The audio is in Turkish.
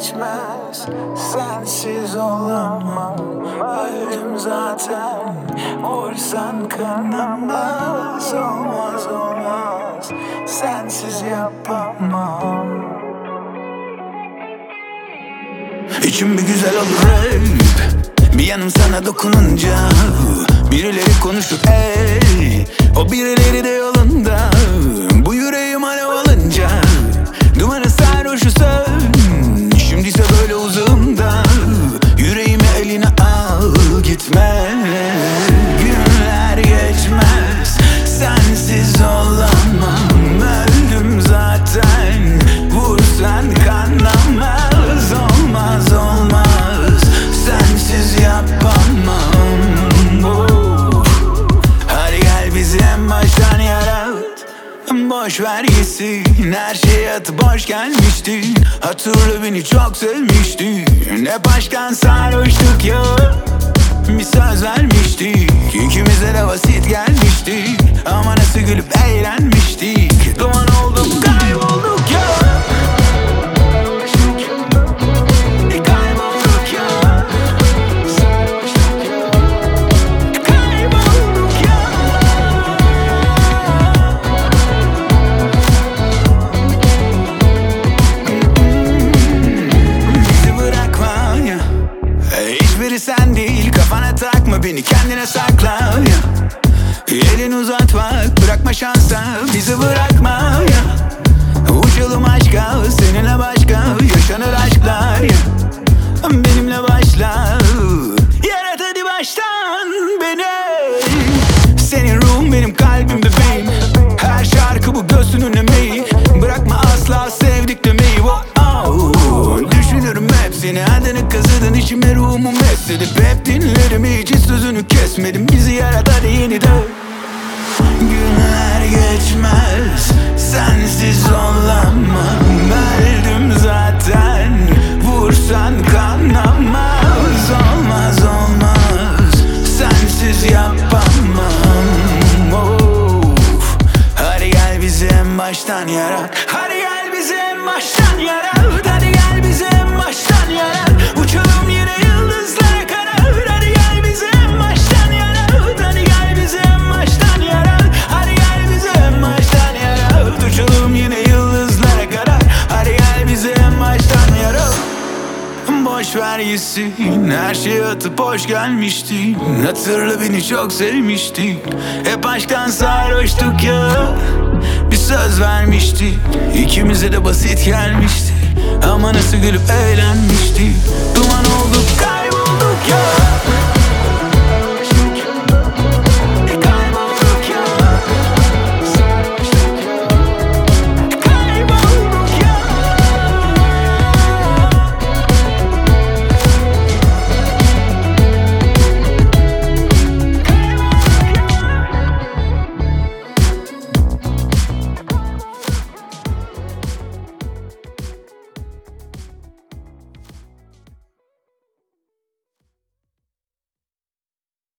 geçmez, sensiz olamam. Öldüm zaten, vursan kanamaz. Olmaz olmaz, sensiz yapamam. İçim bir güzel olur hep, bir yanım sana dokununca. Birileri konuşur ey, o birileri de yolunda. Bu yüreğim alev alınca, dumanı sarhoşu sön. Şimdiyse böyle uzağımda, yüreğimi eline al, gitme. Günler geçmez, sensiz olamam. Öldüm zaten, vursan kanamaz. Olmaz olmaz, sensiz yapamam. Hadi gel bizi en baştan yarat. Boş ver gitsin, her şeyi atıp boş gelmiştin. Hatırla beni çok sevmiştin. Ne başkan sarhoştuk ya, bir söz vermiştik. İkimize de basit gelmişti, ama nasıl gülüp eğlenmiştik. Duman olduk, kaybolduk ya. Sen değil, kafana takma, beni kendine sakla ya. Elini uzat bak, bırakma şansa, bizi bırakma ya. Uçalım aşka, seninle başka yaşanır aşklar ya. Benimle başla, yarat hadi baştan beni. Senin ruhun benim kalbim bebeğim. Her şarkı bu göğsünün emeği. Bırakma asla sevdik demeyi. Düşünürüm hep seni, adını kazıdın içime, ruhumu mesledip hep dinlerim, hiç sözünü kesmedim. Bizi yarat hadi yeniden. Günler geçmez, sensiz olamam. Öldüm zaten, vursan kanamaz. Olmaz olmaz, sensiz yapamam. Of. Hadi gel bizi en baştan yarat. Hadi gel bizi en baştan yarat. Hadi gel bizi en baştan yarat. Uçalım yine yıldızlara kadar. Hadi gel bizi en baştan yarat. Hadi gel bizi en baştan yarat. Hadi gel bizi en baştan yarat. Uçalım yine yıldızlara kadar. Hadi gel bizi en baştan yarat. Boş ver gitsin, her şeyi atıp hoş gelmiştin. Hatırla beni çok sevmiştin. Hep aşktan sarhoştuk ya, bir söz vermiştik. İkimize de basit gelmişti, ama nasıl gülüp eğlenmiştik.